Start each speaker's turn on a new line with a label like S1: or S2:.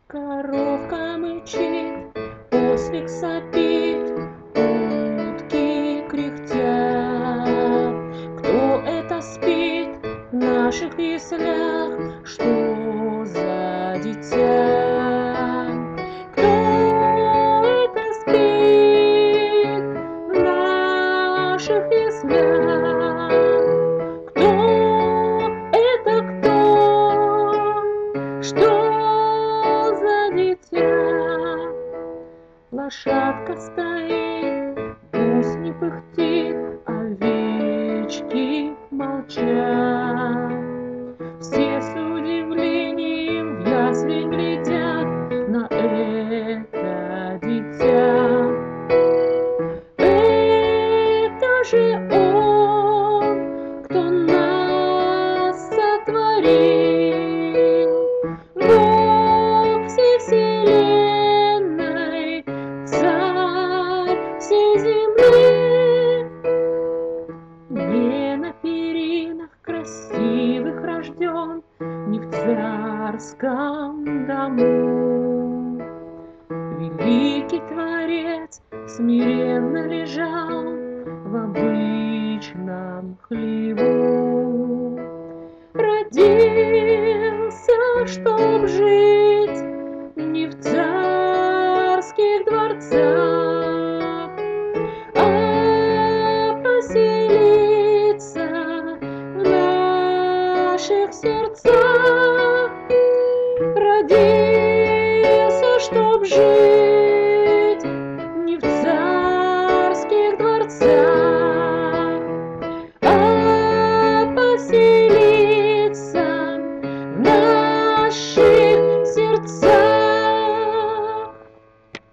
S1: Коровка мычит, ослик сопит, утки кряхтят. Кто это спит в наших яслях? Что за дитя? Кто это спит в наших яслях? Кто это кто? Что за дитя? Лошадка стоит, гусь не пыхтит, овечки молчат. Все с удивлением в ясли глядят на это дитя. Это же он, кто нас сотворил, Бог всей вселенной, царь всей земли. Не на перинах красивых рожден, не в царском дому. Великий Творец смиренно лежал в обычном хлеву. Родился, чтоб жить не в царских дворцах, а поселиться в наших сердцах.